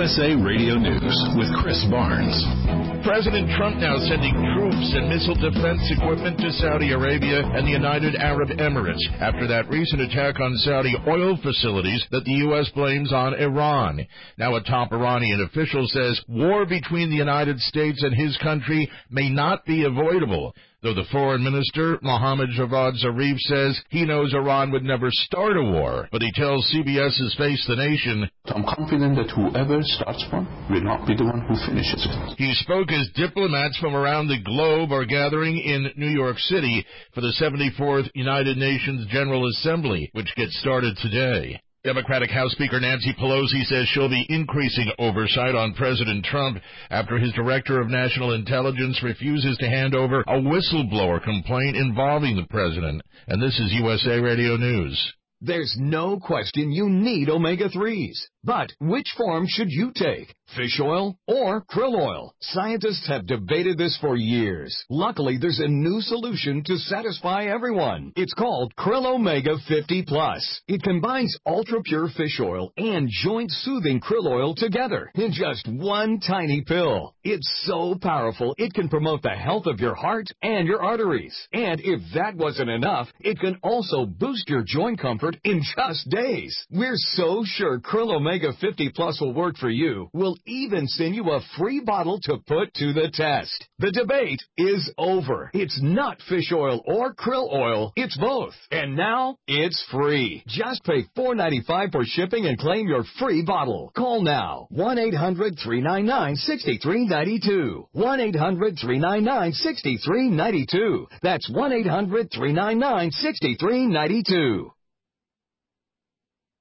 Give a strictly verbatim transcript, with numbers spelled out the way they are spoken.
S A Radio News with Chris Barnes. President Trump now sending troops and missile defense equipment to Saudi Arabia and the United Arab Emirates after that recent attack on Saudi oil facilities that the U S blames on Iran. Now a top Iranian official says war between the United States and his country may not be avoidable, though the foreign minister, Mohammad Javad Zarif, says he knows Iran would never start a war. But he tells CBS's Face the Nation, I'm confident that whoever starts one will not be the one who finishes it. He spoke as diplomats from around the globe are gathering in New York City for the seventy-fourth United Nations General Assembly, which gets started today. Democratic House Speaker Nancy Pelosi says she'll be increasing oversight on President Trump after his Director of National Intelligence refuses to hand over a whistleblower complaint involving the president. And this is U S A Radio News. There's no question you need omega threes. But which form should you take? Fish oil or krill oil? Scientists have debated this for years. Luckily, there's a new solution to satisfy everyone. It's called Krill Omega fifty plus. It combines ultra-pure fish oil and joint-soothing krill oil together in just one tiny pill. It's so powerful, it can promote the health of your heart and your arteries. And if that wasn't enough, it can also boost your joint comfort in just days. We're so sure Krill Omega fifty plus will work for you. We'll even send you a free bottle to put to the test. The debate is over. It's not fish oil or krill oil. It's both. And now it's free. Just pay four dollars and ninety-five cents for shipping and claim your free bottle. Call now. one eight hundred three nine nine six three nine two. one eight hundred three nine nine six three nine two. That's one eight hundred three nine nine six three nine two.